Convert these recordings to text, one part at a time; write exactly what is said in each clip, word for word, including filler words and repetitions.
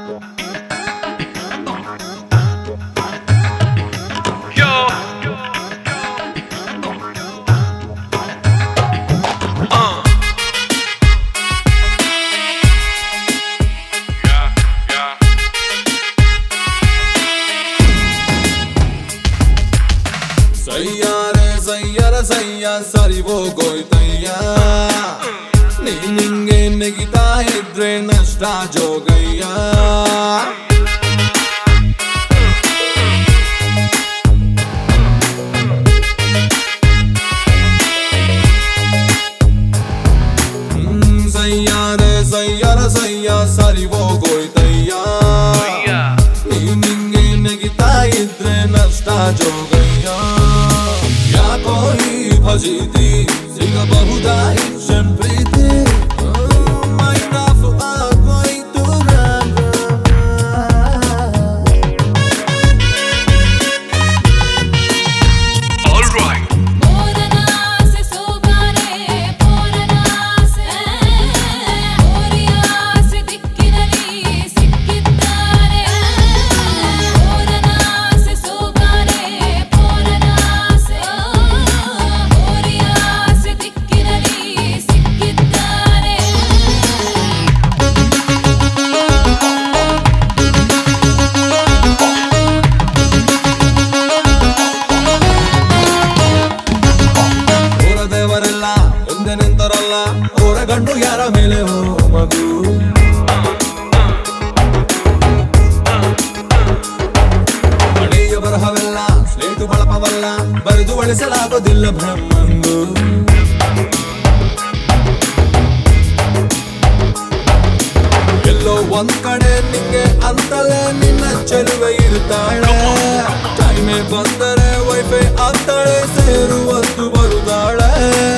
ಸಯ್ಯಾರೆ ಸಯ್ಯರ ಸಯ್ಯ ಸರಿ ಹೋಗೋಯ್ತಯ್ಯ ನೀ ನಿಂಗೆ ನೆಗಿತಾ ಇದ್ರೆ ನಷ್ಟ ಜೋಗಯ್ಯ ಹ್ಮ್ ಸಯ್ಯಾರೆ ಸಯ್ಯರ ಸಯ್ಯ ಸರಿ ಹೋಗೋಯ್ತಯ್ಯ ನೀ ನಿಂಗೆ ನೆಗಿತಾ ಇದ್ರೆ ನಷ್ಟ ಜೋಗಯ್ಯ ಯಾಕೋ ಈ ಫಜೀತಿ ಸಿಗಬಹುದಾ ಇನ್ಶನ್ ಪ್ರೀತಿ ಮೈನಾಫು ಆಗೋಯ್ತು ನಿಂತರಲ್ಲ ಅವರ ಗಂಡು ಯಾರ ಮೇಲೆ ಹೋ ಮಗು ಹಳೆಯ ಬರಹವೆಲ್ಲ ಸ್ಲೇಟು ಬಳಪವಲ್ಲ ಬರೆದು ಬಳಸಲಾಗೋದಿಲ್ಲ ಬ್ರಹ್ಮಂದು ಎಲ್ಲೋ ಒಂದ್ ಕಡೆ ನಿಂಗೆ ಅಂತಲೇ ನಿನ್ನ ಚೆಲುವೆ ಇರ್ತಾಳೆ ಟೈಮೇ ಬಂದರೆ ವೈಫೈ ಆಗ್ತಾಳೆ ಸೇರುವತ್ತು ಬರುತ್ತಾಳೆ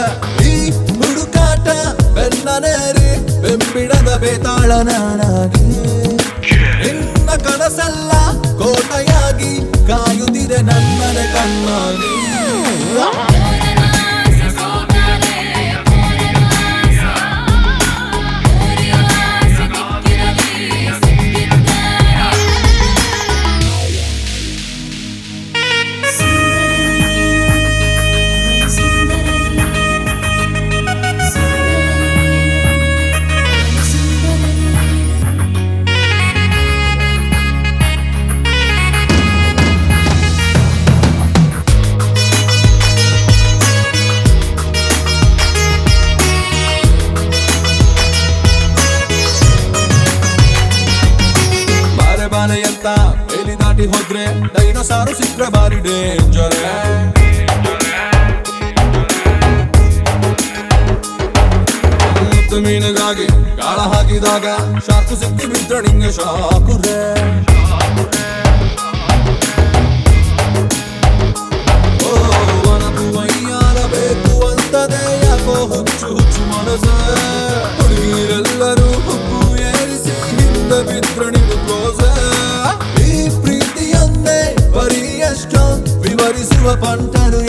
ಬೆನ್ನನೇರಿ ಬೆಂಬಿಡದ ಬೇತಾಳ ನಾನಾಗಿ ನಿನ್ನ ಕನಸಲ್ಲ ಕೋಟೆಯಾಗಿ ಕಾಯುತ್ತಿದೆ ನನ್ನನೆ ಕಣ್ಣಾಗಿ ಅಂತ ಬೇಲಿ ದಾಟಿ ಹೋದ್ರೆ ಡೈನೋಸಾರು ಸಿಕ್ಕ್ರೆ ಬಾರಿ ಡೇಂಜರ್ ಮೀನಿಗಾಗಿ ಕಾಳ ಹಾಕಿದಾಗ ಶಾಕು ಸಿಕ್ಕಿ ಬಿದ್ರೆ ನಿಂಗೆ ಶಾಕುರೆ ಓ ವನಪು ವೈಯಾರ ಬೇಕು ಅಂತದೆ ಯಾಕೋ ಹುಚ್ಚು ಹುಚ್ಚು ಮನಸ ಹುಡುಗಿರೆಲ್ಲರೂ ಹುಬ್ಬು ಏರಿಸಿ ಹಿಂದೆ ಬಿದ್ರೆ ನಿಂಗೆ ಕ್ಲೋಸ ಈ ಪ್ರೀತಿಯನ್ನೇ ಬರೀ ಎಷ್ಟೋ ವಿವರಿಸುವ ಪಂಟರು